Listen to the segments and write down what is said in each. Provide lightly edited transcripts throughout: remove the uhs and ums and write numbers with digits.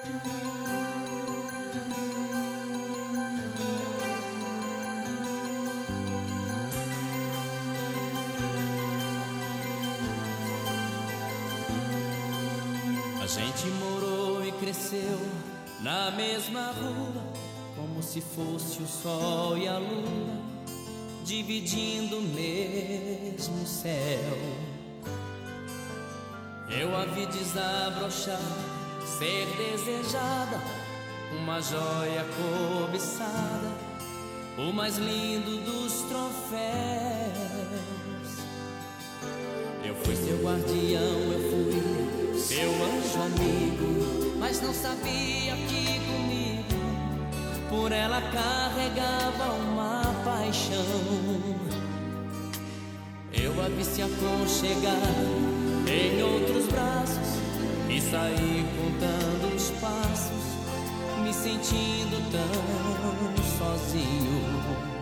A gente morou e cresceu na mesma rua, como se fosse o sol e a lua, dividindo o mesmo céu. Eu a vi desabrochar, ser desejada, uma joia cobiçada, o mais lindo dos troféus. Eu fui seu guardião, eu fui seu anjo amigo, mas não sabia que comigo por ela carregava uma paixão. Eu a vi se aconchegar em outros braços e saí contando os passos, me sentindo tão sozinho.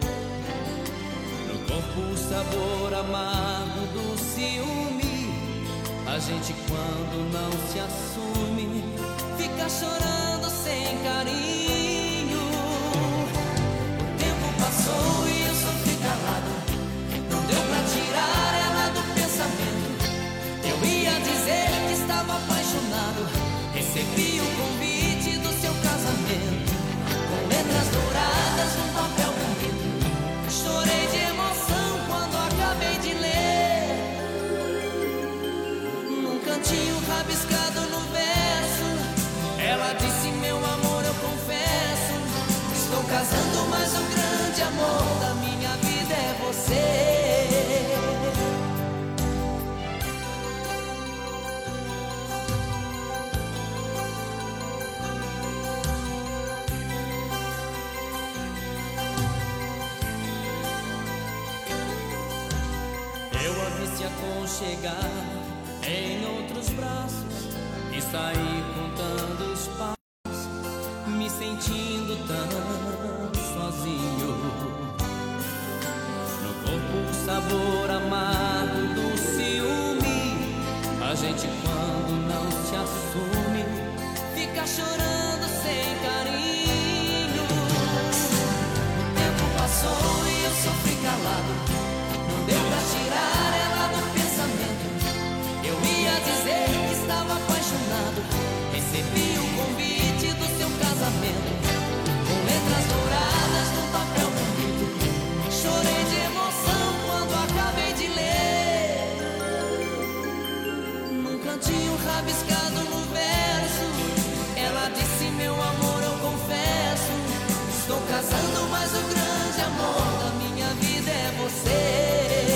No corpo o sabor amargo do ciúme, a gente quando não se assume fica chorando sem carinho. O tempo passou e eu sofri calado, não deu pra tirar ela do pensamento. Eu ia dizer que estava apaixonado, recebi o convite do seu casamento, com letras douradas num papel bonito. Chorei de emoção quando acabei de ler, num cantinho rabiscado no verso, ela disse: meu amor, eu confesso, estou casando, mas o grande amor da minha vida é você. Eu a vi se aconchegar em outros braços e saí contando os passos, me sentindo tão sozinho. No corpo o sabor amargo do ciúme, a gente quando não se assume fica chorando sem carinho. O tempo passou e eu sofri calado, não deu pra tirar ela do pensamento. Eu ia dizer que estava apaixonado, recebi o convite do seu casamento, com letras douradas num papel bonito. Chorei de emoção quando acabei de ler, num cantinho rabiscado no verso, ela disse: meu amor, eu confesso, estou casando, mas o grande amor da minha vida é você.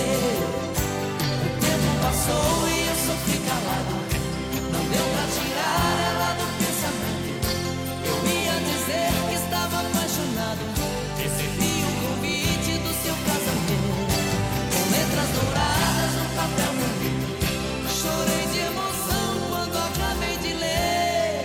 Passou e eu sofri calado, não deu pra tirar ela do pensamento. Eu ia dizer que estava apaixonado, recebi o convite do seu casamento, com letras douradas no papel bonito. Chorei de emoção quando acabei de ler,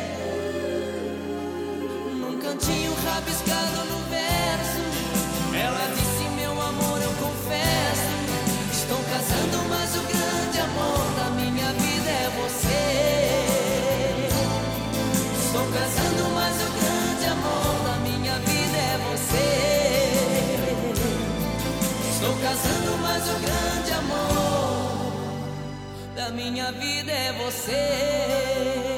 num cantinho rabiscado no verso, ela disse: meu amor, eu confesso, estou casando, mas o grande amor da minha vida é você. Estou casando, mas o grande amor da minha vida é você. Estou casando, mas o grande amor da minha vida é você.